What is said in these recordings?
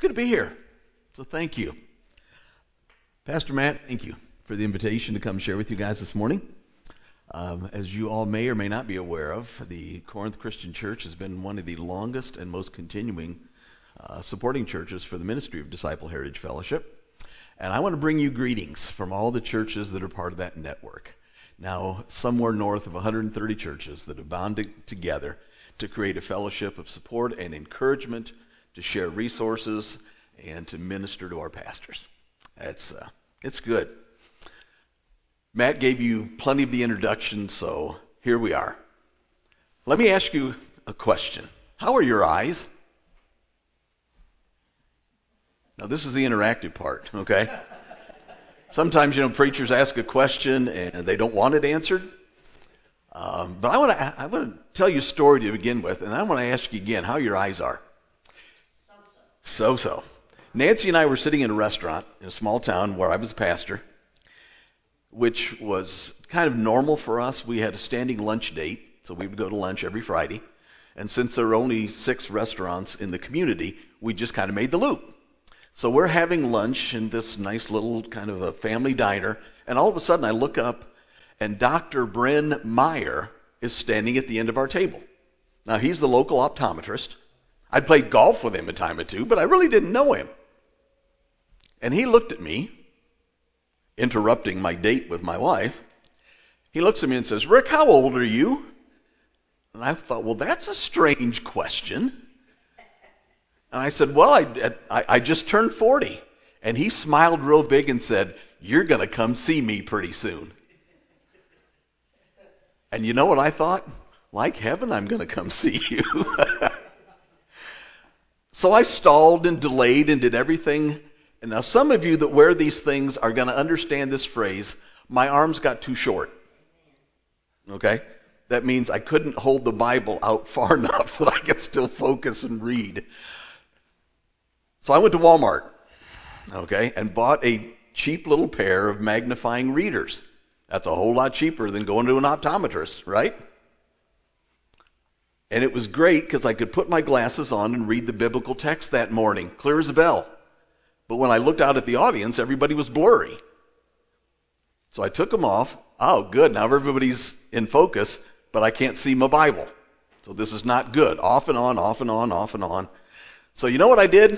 good to be here. So thank you. Pastor Matt, thank you for the invitation to come share with you guys this morning. As you all may or may not be aware of, the Corinth Christian Church has been one of the longest and most continuing supporting churches for the ministry of Disciple Heritage Fellowship. And I want to bring you greetings from all the churches that are part of that network. Now, somewhere north of 130 churches that have bonded together to create a fellowship of support and encouragement, to share resources, and to minister to our pastors. It's good. Matt gave you plenty of the introduction, so here we are. Let me ask you a question. How are your eyes? Now, this is the interactive part, okay? Sometimes, preachers ask a question and they don't want it answered. But I want to tell you a story to begin with, and I want to ask you again how your eyes are. So. Nancy and I were sitting in a restaurant in a small town where I was a pastor, which was kind of normal for us. We had a standing lunch date, so we would go to lunch every Friday. And since there were only 6 restaurants in the community, we just kind of made the loop. So we're having lunch in this nice little kind of a family diner, and all of a sudden I look up, and Dr. Bryn Meyer is standing at the end of our table. Now, he's the local optometrist. I'd played golf with him a time or two, but I really didn't know him. And he looked at me, interrupting my date with my wife. He looks at me and says, "Rick, how old are you?" And I thought, well, that's a strange question. And I said, well, I just turned 40. And he smiled real big and said, "You're going to come see me pretty soon." And you know what I thought? Like heaven, I'm going to come see you. So I stalled and delayed and did everything. And now some of you that wear these things are going to understand this phrase, my arms got too short. Okay? That means I couldn't hold the Bible out far enough that I could still focus and read. So I went to Walmart, okay, and bought a cheap little pair of magnifying readers. That's a whole lot cheaper than going to an optometrist, right? And it was great because I could put my glasses on and read the biblical text that morning, clear as a bell. But when I looked out at the audience, everybody was blurry. So I took them off. Oh, good, now everybody's in focus, but I can't see my Bible. So this is not good. Off and on, off and on, off and on. So you know what I did?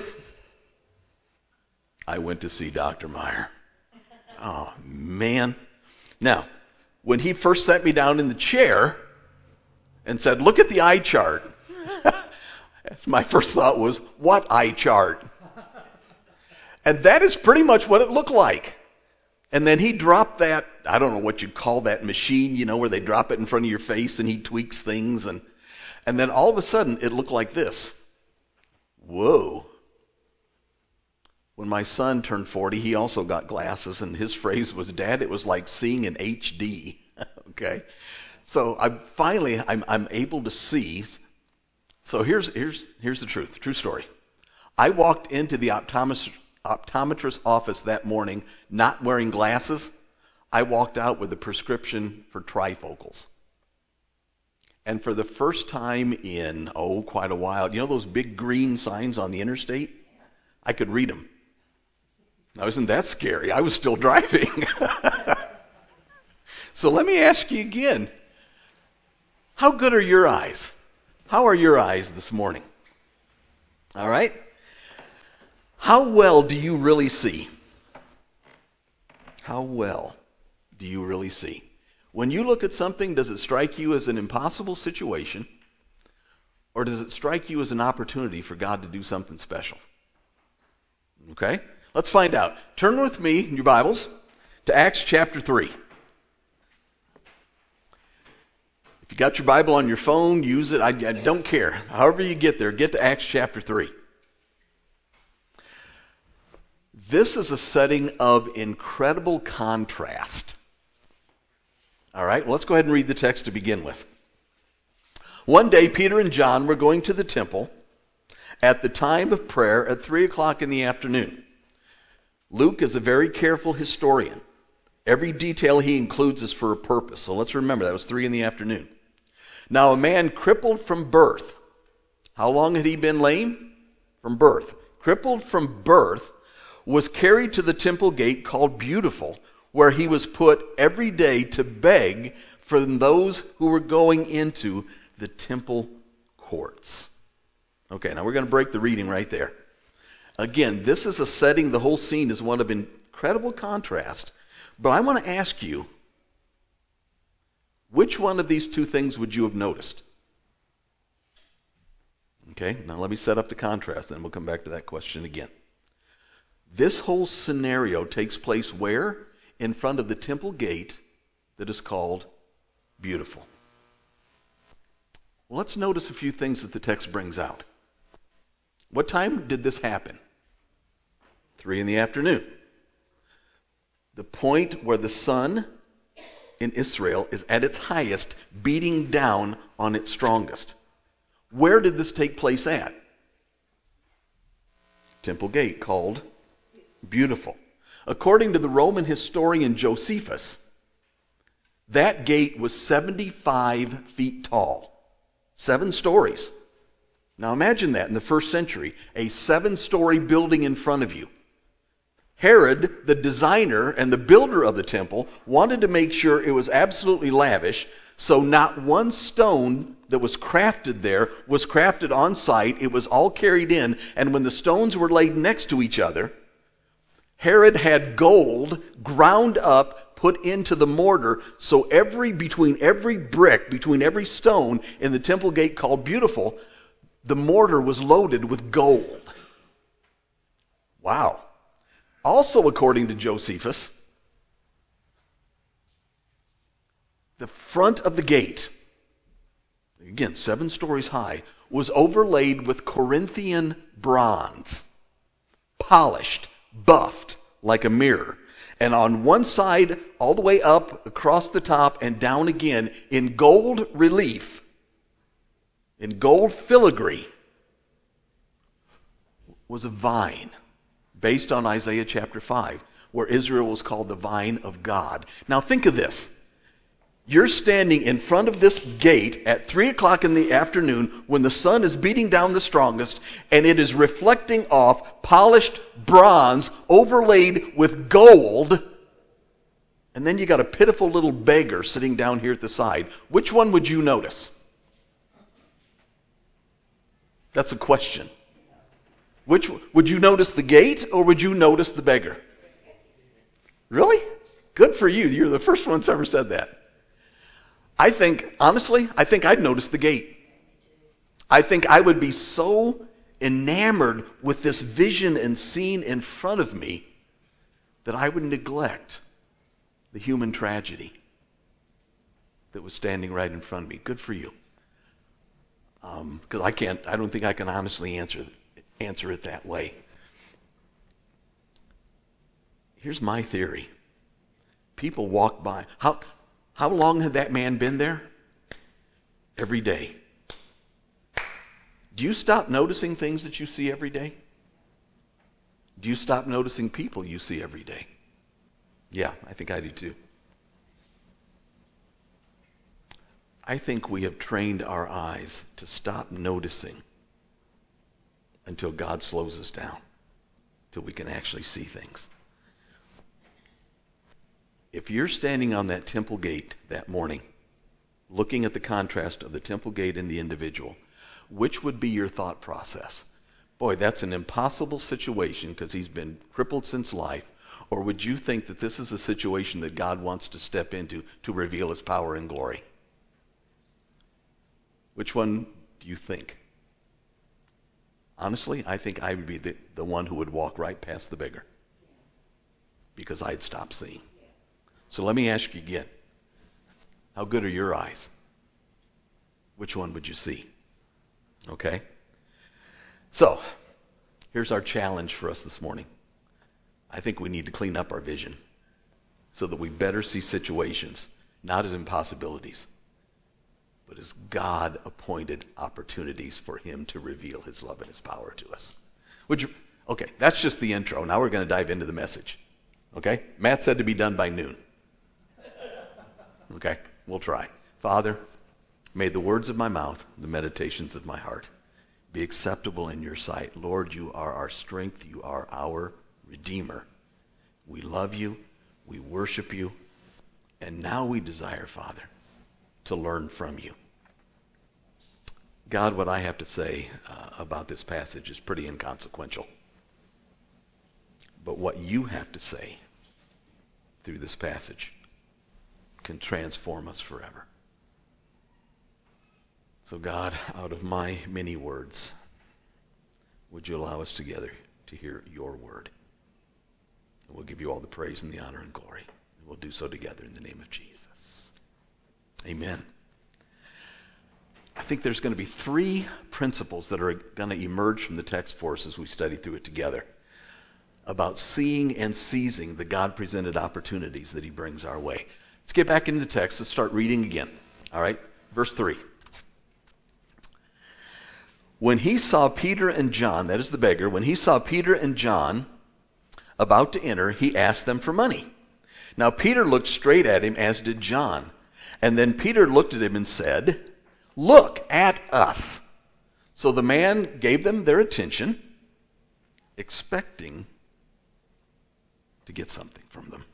I went to see Dr. Meyer. Oh, man. Now, when he first sat me down in the chair and said, "Look at the eye chart," my first thought was, what eye chart? And that is pretty much what it looked like. And then he dropped that, I don't know what you'd call that machine, where they drop it in front of your face and he tweaks things. And then all of a sudden, it looked like this. Whoa. When my son turned 40, he also got glasses, and his phrase was, "Dad, it was like seeing in HD." Okay? So I'm able to see. So here's the truth, true story. I walked into the optometrist's office that morning not wearing glasses. I walked out with a prescription for trifocals. And for the first time in, quite a while, those big green signs on the interstate? I could read them. Now, isn't that scary? I was still driving. So let me ask you again. How good are your eyes? How are your eyes this morning? All right? How well do you really see? How well do you really see? When you look at something, does it strike you as an impossible situation? Or does it strike you as an opportunity for God to do something special? Okay? Let's find out. Turn with me in your Bibles to Acts chapter 3. If you got your Bible on your phone, use it. I don't care. However you get there, get to Acts chapter 3. This is a setting of incredible contrast. All right, well, let's go ahead and read the text to begin with. One day, Peter and John were going to the temple at the time of prayer at 3 o'clock in the afternoon. Luke is a very careful historian. Every detail he includes is for a purpose. So let's remember, that was 3 in the afternoon. Now, a man crippled from birth. How long had he been lame? From birth. crippled from birth, was carried to the temple gate called Beautiful, where he was put every day to beg from those who were going into the temple courts. Okay, now we're going to break the reading right there. Again, this is a setting, the whole scene is one of incredible contrast. But I want to ask you, which one of these two things would you have noticed? Okay, now let me set up the contrast, then we'll come back to that question again. This whole scenario takes place where? In front of the temple gate that is called Beautiful. Well, let's notice a few things that the text brings out. What time did this happen? 3 p.m. The point where the sun in Israel is at its highest, beating down on its strongest. Where did this take place at? Temple gate called Beautiful. According to the Roman historian Josephus, that gate was 75 feet tall. 7 stories. Now imagine that in the first century, a 7-story building in front of you. Herod, the designer and the builder of the temple, wanted to make sure it was absolutely lavish, so not one stone that was crafted there was crafted on site. It was all carried in, and when the stones were laid next to each other, Herod had gold ground up, put into the mortar, so between every brick, between every stone in the temple gate called Beautiful, the mortar was loaded with gold. Wow. Also, according to Josephus, the front of the gate, again 7 stories high, was overlaid with Corinthian bronze, polished, buffed like a mirror. And on one side, all the way up, across the top, and down again, in gold relief, in gold filigree, was a vine based on Isaiah chapter 5, where Israel was called the vine of God. Now think of this. You're standing in front of this gate at 3 o'clock in the afternoon when the sun is beating down the strongest, and it is reflecting off polished bronze overlaid with gold. And then you got a pitiful little beggar sitting down here at the side. Which one would you notice? That's a question. Which would you notice, the gate or would you notice the beggar? Really? Good for you. You're the first one that's ever said that. Honestly, I think I'd notice the gate. I think I would be so enamored with this vision and scene in front of me that I would neglect the human tragedy that was standing right in front of me. Good for you. Because I don't think I can honestly answer it that way. Here's my theory. People walk by. How long had that man been there? Every day. Do you stop noticing things that you see every day? Do you stop noticing people you see every day? Yeah, I think I do too. I think we have trained our eyes to stop noticing until God slows us down, till we can actually see things. If you're standing on that temple gate that morning, looking at the contrast of the temple gate and the individual, which would be your thought process? Boy, that's an impossible situation because he's been crippled since life. Or would you think that this is a situation that God wants to step into to reveal his power and glory? Which one do you think? Honestly, I think I would be the one who would walk right past the beggar because I'd stop seeing. So let me ask you again. How good are your eyes? Which one would you see? Okay? So, here's our challenge for us this morning. I think we need to clean up our vision so that we better see situations, not as impossibilities, but as God-appointed opportunities for him to reveal his love and his power to us. Okay, that's just the intro. Now we're going to dive into the message. Okay? Matt said to be done by noon. Okay, we'll try. Father, may the words of my mouth, the meditations of my heart, be acceptable in your sight. Lord, you are our strength. You are our Redeemer. We love you. We worship you. And now we desire, Father, to learn from you. God, what I have to say about this passage is pretty inconsequential. But what you have to say through this passage can transform us forever. So God, out of my many words, would you allow us together to hear your word? And we'll give you all the praise and the honor and glory. And we'll do so together in the name of Jesus. Amen. I think there's going to be three principles that are going to emerge from the text for us as we study through it together about seeing and seizing the God-presented opportunities that he brings our way. Let's get back into the text. Let's start reading again. All right? Verse 3. When he saw Peter and John, that is the beggar, when he saw Peter and John about to enter, he asked them for money. Now Peter looked straight at him, as did John. And then Peter looked at him and said, "Look at us." So the man gave them their attention, expecting to get something from them.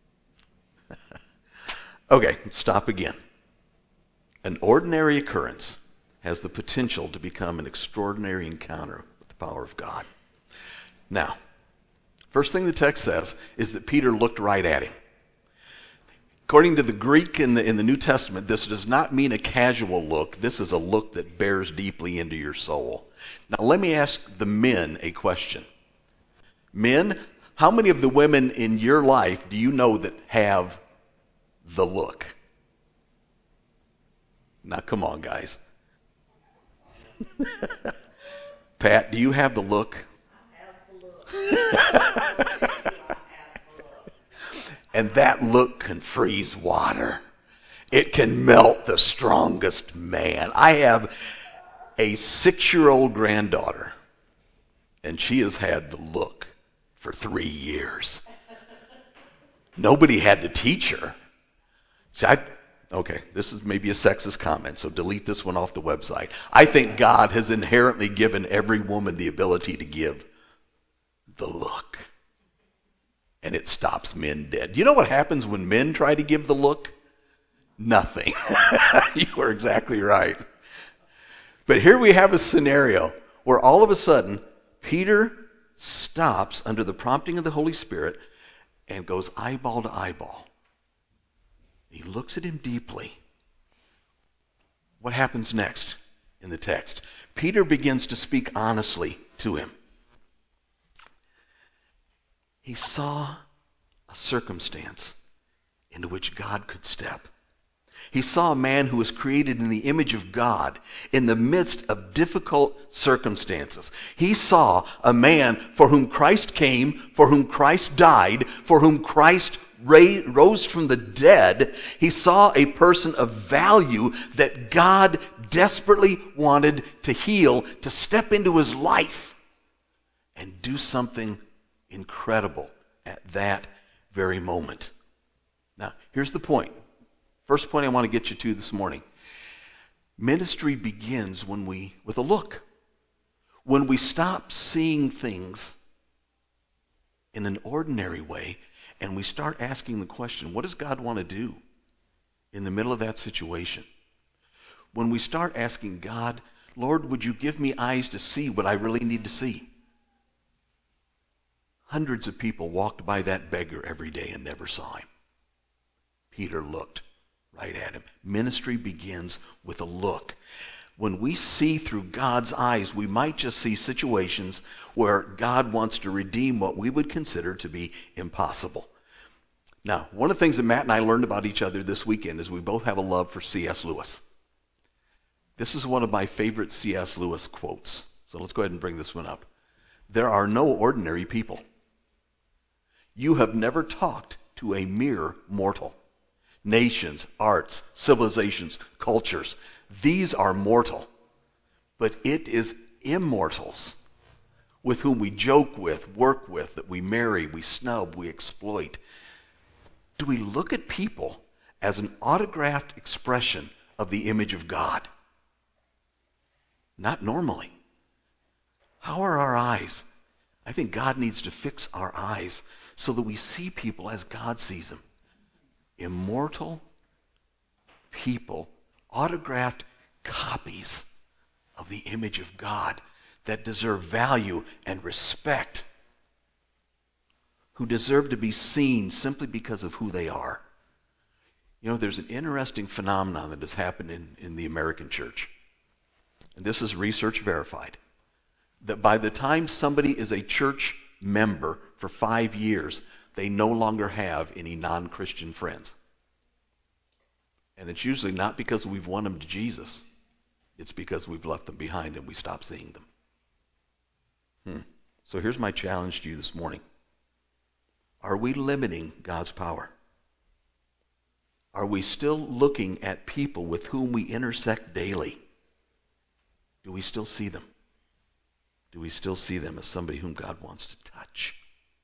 Okay, stop again. An ordinary occurrence has the potential to become an extraordinary encounter with the power of God. Now, first thing the text says is that Peter looked right at him. According to the Greek in the New Testament, this does not mean a casual look. This is a look that bears deeply into your soul. Now, let me ask the men a question. Men, how many of the women in your life do you know that have the look? Now, come on, guys. Pat, do you have the look? I have the look. And that look can freeze water. It can melt the strongest man. I have a 6-year-old granddaughter, and she has had the look for 3 years. Nobody had to teach her. See, okay, this is maybe a sexist comment, so delete this one off the website. I think God has inherently given every woman the ability to give the look. And it stops men dead. You know what happens when men try to give the look? Nothing. You are exactly right. But here we have a scenario where all of a sudden Peter stops under the prompting of the Holy Spirit and goes eyeball to eyeball. He looks at him deeply. What happens next in the text? Peter begins to speak honestly to him. He saw a circumstance into which God could step. He saw a man who was created in the image of God in the midst of difficult circumstances. He saw a man for whom Christ came, for whom Christ died, for whom Christ rose from the dead. He saw a person of value that God desperately wanted to heal, to step into his life and do something incredible at that very moment. Now, here's the point. First point I want to get you to this morning. Ministry begins with a look. When we stop seeing things in an ordinary way and we start asking the question, what does God want to do in the middle of that situation? When we start asking God, Lord, would you give me eyes to see what I really need to see? Hundreds of people walked by that beggar every day and never saw him. Peter looked right at him. Ministry begins with a look. When we see through God's eyes, we might just see situations where God wants to redeem what we would consider to be impossible. Now, one of the things that Matt and I learned about each other this weekend is we both have a love for C.S. Lewis. This is one of my favorite C.S. Lewis quotes. So let's go ahead and bring this one up. There are no ordinary people. You have never talked to a mere mortal. Nations, arts, civilizations, cultures, these are mortal. But it is immortals with whom we joke with, work with, that we marry, we snub, we exploit. Do we look at people as an autographed expression of the image of God? Not normally. How are our eyes? I think God needs to fix our eyes so that we see people as God sees them. Immortal people, autographed copies of the image of God that deserve value and respect, who deserve to be seen simply because of who they are. You know, there's an interesting phenomenon that has happened in the American church, and this is research verified, that by the time somebody is a church member for 5 years, they no longer have any non-Christian friends. And it's usually not because we've won them to Jesus. It's because we've left them behind and we stop seeing them. So here's my challenge to you this morning. Are we limiting God's power? Are we still looking at people with whom we intersect daily? Do we still see them? Do we still see them as somebody whom God wants to touch?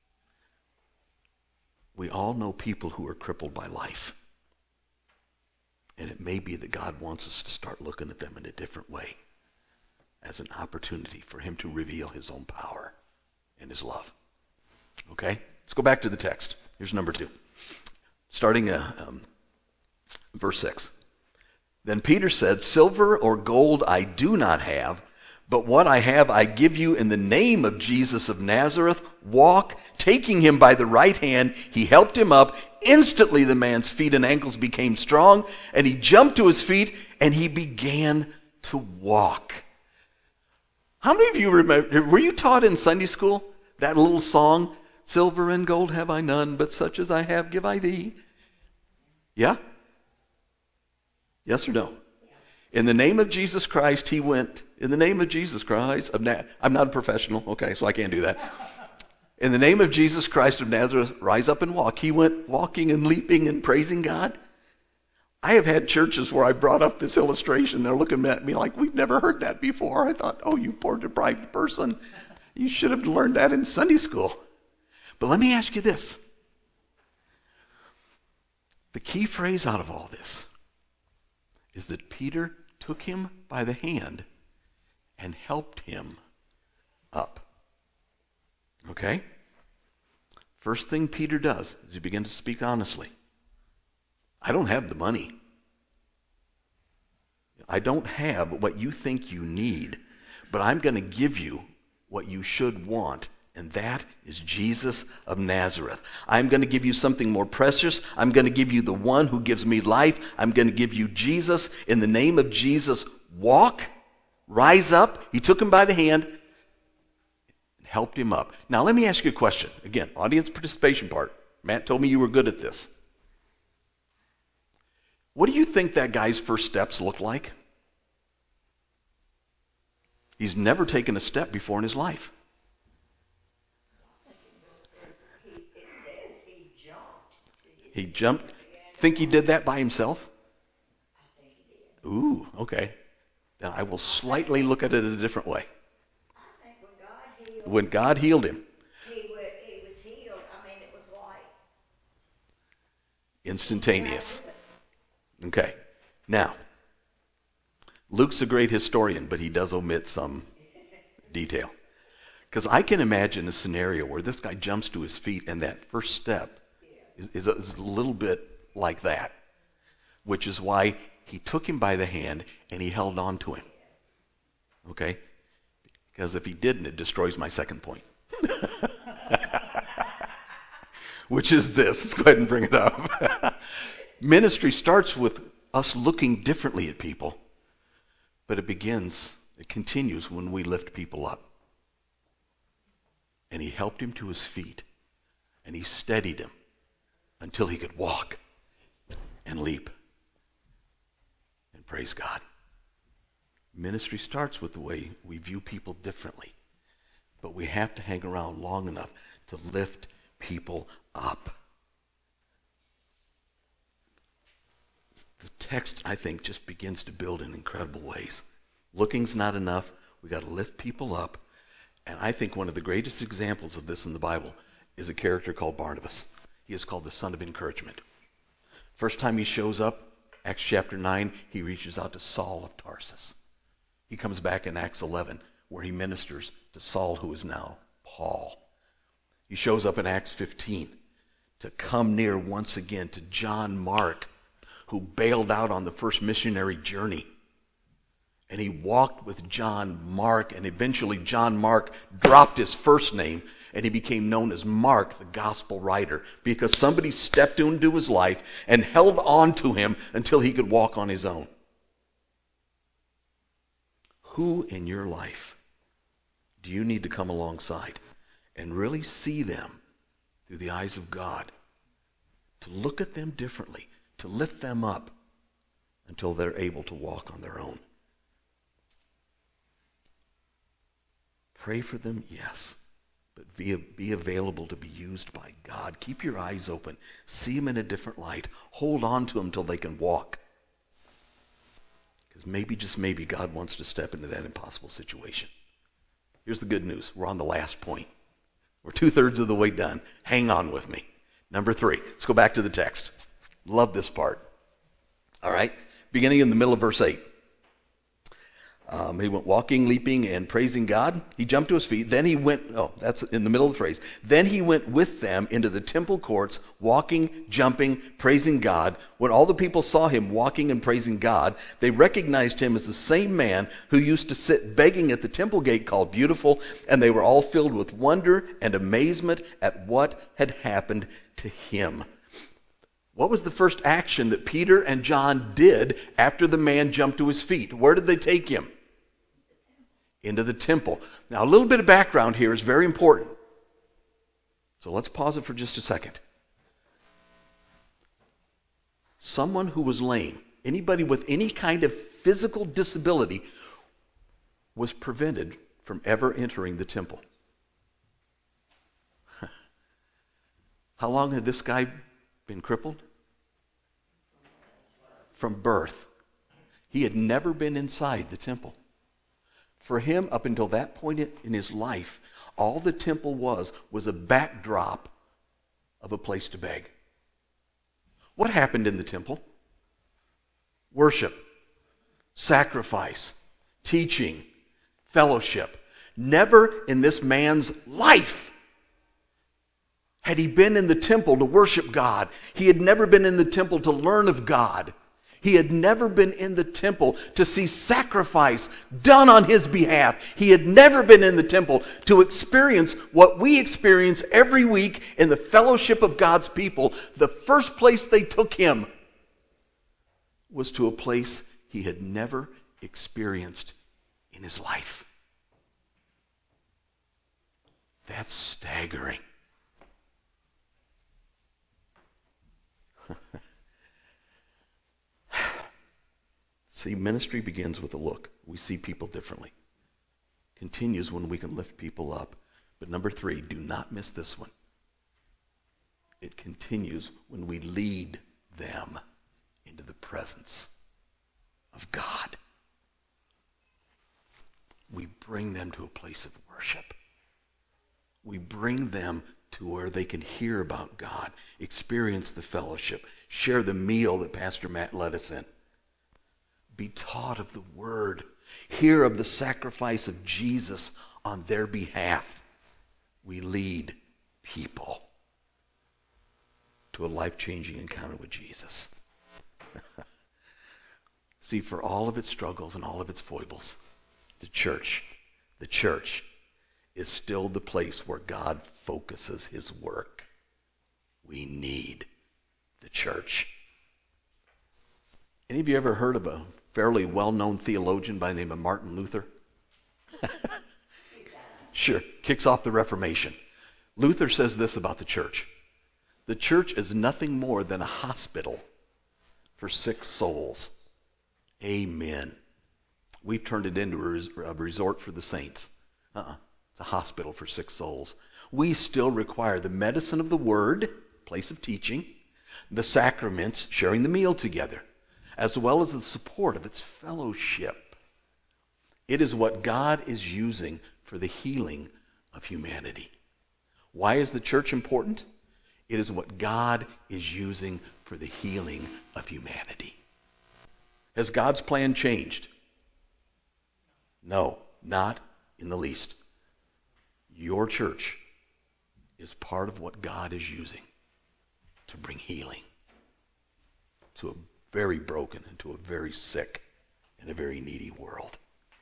We all know people who are crippled by life. And it may be that God wants us to start looking at them in a different way, as an opportunity for him to reveal his own power and his love. Okay? Let's go back to the text. Here's number 2. Starting verse 6. Then Peter said, "Silver or gold I do not have, but what I have I give you in the name of Jesus of Nazareth. Walk." Taking him by the right hand, he helped him up. Instantly the man's feet and ankles became strong, and he jumped to his feet, and he began to walk. How many of you remember, were you taught in Sunday school that little song, "Silver and gold have I none, but such as I have give I thee"? Yeah? Yes or no? In the name of Jesus Christ, he went, in the name of Jesus Christ, I'm not a professional, okay, so I can't do that. In the name of Jesus Christ of Nazareth, rise up and walk. He went walking and leaping and praising God. I have had churches where I brought up this illustration. They're looking at me like, we've never heard that before. I thought, oh, you poor deprived person. You should have learned that in Sunday school. But let me ask you this. The key phrase out of all this is that Peter took him by the hand and helped him up. Okay? First thing Peter does is he begins to speak honestly. I don't have the money. I don't have what you think you need, but I'm going to give you what you should want, and that is Jesus of Nazareth. I'm going to give you something more precious. I'm going to give you the one who gives me life. I'm going to give you Jesus. In the name of Jesus, walk, rise up. He took him by the hand and helped him up. Now, let me ask you a question. Again, audience participation part. Matt told me you were good at this. What do you think that guy's first steps look like? He's never taken a step before in his life. He jumped. Think he did that by himself? Ooh, okay. Then I will slightly look at it in a different way. When God healed him, he was healed. I mean, it was like instantaneous. Okay. Now, Luke's a great historian, but he does omit some detail. Because I can imagine a scenario where this guy jumps to his feet and that first step is a little bit like that, which is why he took him by the hand and he held on to him. Okay? Because if he didn't, it destroys my second point. Which is this. Let's go ahead and bring it up. Ministry starts with us looking differently at people, but it continues when we lift people up. And he helped him to his feet, and he steadied him until he could walk and leap and praise God. Ministry starts with the way we view people differently, but we have to hang around long enough to lift people up. The text, I think, just begins to build in incredible ways. Looking's not enough. We got to lift people up. And I think one of the greatest examples of this in the Bible is a character called Barnabas. He is called the son of encouragement. First time he shows up, Acts chapter 9, he reaches out to Saul of Tarsus. He comes back in Acts 11, where he ministers to Saul, who is now Paul. He shows up in Acts 15 to come near once again to John Mark, who bailed out on the first missionary journey. And he walked with John Mark, and eventually John Mark dropped his first name, and he became known as Mark, the gospel writer, because somebody stepped into his life and held on to him until he could walk on his own. Who in your life do you need to come alongside and really see them through the eyes of God, to look at them differently, to lift them up until they're able to walk on their own? Pray for them, yes, but be available to be used by God. Keep your eyes open. See them in a different light. Hold on to them until they can walk. Because maybe, just maybe, God wants to step into that impossible situation. Here's the good news. We're on the last point. We're 2/3 of the way done. Hang on with me. Number 3. Let's go back to the text. Love this part. All right. Beginning in the middle of verse 8. He went walking, leaping, and praising God. He jumped to his feet. Then he went, that's in the middle of the phrase. Then he went with them into the temple courts, walking, jumping, praising God. When all the people saw him walking and praising God, they recognized him as the same man who used to sit begging at the temple gate called Beautiful, and they were all filled with wonder and amazement at what had happened to him. What was the first action that Peter and John did after the man jumped to his feet? Where did they take him? Into the temple. Now, a little bit of background here is very important. So let's pause it for just a second. Someone who was lame, anybody with any kind of physical disability, was prevented from ever entering the temple. How long had this guy been crippled? From birth. He had never been inside the temple. For him, up until that point in his life, all the temple was a backdrop of a place to beg. What happened in the temple? Worship, sacrifice, teaching, fellowship. Never in this man's life had he been in the temple to worship God. He had never been in the temple to learn of God. He had never been in the temple to see sacrifice done on his behalf. He had never been in the temple to experience what we experience every week in the fellowship of God's people. The first place they took him was to a place he had never experienced in his life. That's staggering. See, ministry begins with a look. We see people differently. Continues when we can lift people up. But number 3, do not miss this one. It continues when we lead them into the presence of God. We bring them to a place of worship. We bring them to where they can hear about God, experience the fellowship, share the meal that Pastor Matt led us in. Be taught of the Word. Hear of the sacrifice of Jesus on their behalf. We lead people to a life-changing encounter with Jesus. See, for all of its struggles and all of its foibles, the church is still the place where God focuses his work. We need the church. Any of you ever heard of a fairly well-known theologian by the name of Martin Luther? Sure, kicks off the Reformation. Luther says this about the church. The church is nothing more than a hospital for sick souls. Amen. We've turned it into a resort for the saints. It's a hospital for sick souls. We still require the medicine of the Word, place of teaching, the sacraments, sharing the meal together, as well as the support of its fellowship. It is what God is using for the healing of humanity. Why is the church important? It is what God is using for the healing of humanity. Has God's plan changed? No, not in the least. Your church is part of what God is using to bring healing to a very broken and to a very sick and a very needy world.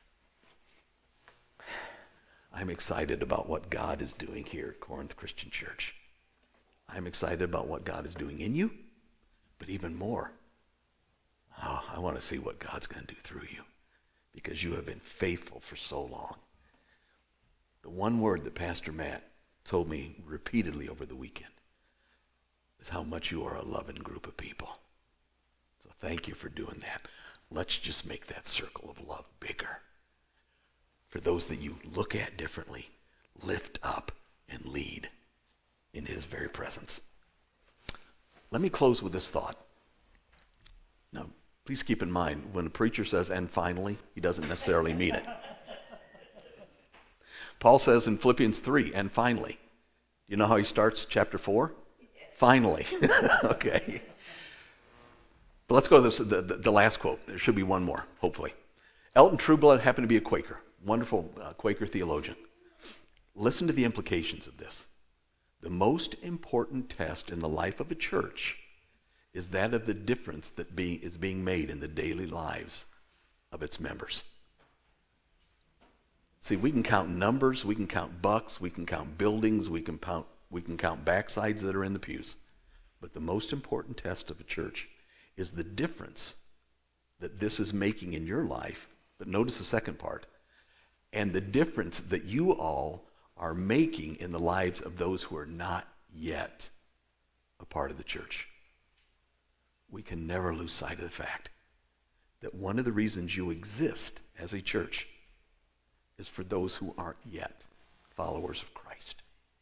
I'm excited about what God is doing here at Corinth Christian Church. I'm excited about what God is doing in you, but even more, I want to see what God's going to do through you because you have been faithful for so long. The one word that Pastor Matt told me repeatedly over the weekend is how much you are a loving group of people. So thank you for doing that. Let's just make that circle of love bigger. For those that you look at differently, lift up and lead in his very presence. Let me close with this thought. Now, please keep in mind, when a preacher says, and finally, he doesn't necessarily mean it. Paul says in Philippians 3, and finally. You know how he starts chapter 4? Finally. Okay. But let's go to the last quote. There should be one more, hopefully. Elton Trueblood happened to be a Quaker, wonderful Quaker theologian. Listen to the implications of this. The most important test in the life of a church is that of the difference that is being made in the daily lives of its members. See, we can count numbers, we can count bucks, we can count buildings, we can count backsides that are in the pews. But the most important test of a church is the difference that this is making in your life. But notice the second part. And the difference that you all are making in the lives of those who are not yet a part of the church. We can never lose sight of the fact that one of the reasons you exist as a church is for those who aren't yet followers of Christ.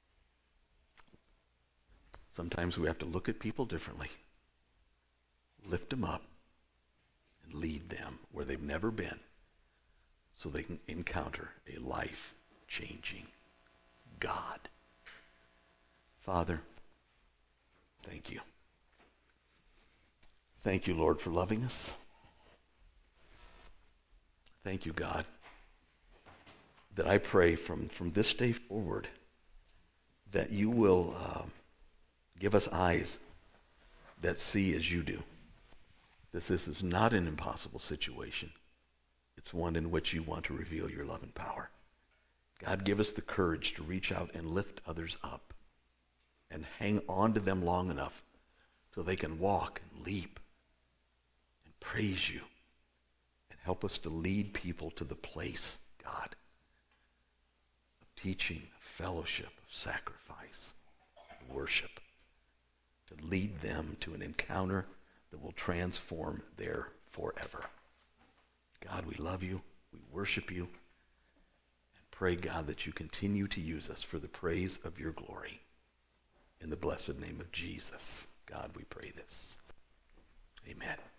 Sometimes we have to look at people differently, lift them up, and lead them where they've never been so they can encounter a life-changing God. Father, thank you. Thank you, Lord, for loving us. Thank you, God, that I pray from this day forward that you will give us eyes that see as you do. This is not an impossible situation. It's one in which you want to reveal your love and power. God, give us the courage to reach out and lift others up and hang on to them long enough so they can walk and leap and praise you and help us to lead people to the place, God, of teaching, of fellowship, of sacrifice, of worship, to lead them to an encounter that will transform their forever. God, we love you. We worship you. And pray, God, that you continue to use us for the praise of your glory. In the blessed name of Jesus, God, we pray this. Amen.